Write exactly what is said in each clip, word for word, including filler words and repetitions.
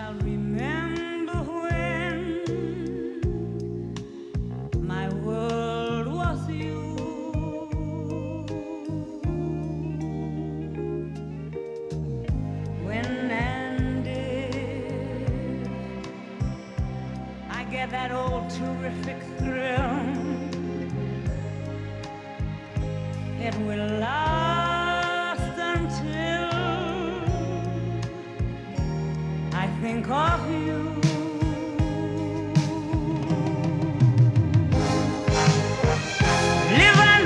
shall remember when my world was you. When and if I get that old terrific thrill, it will last until I think of you. Live and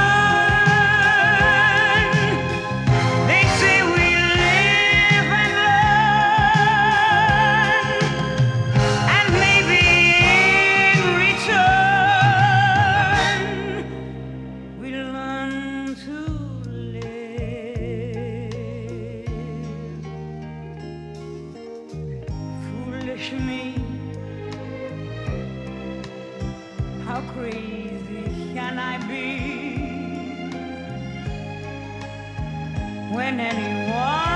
learn. They say we live and learn, and maybe in return we learn to live. Foolish me, how crazy can I be when anyone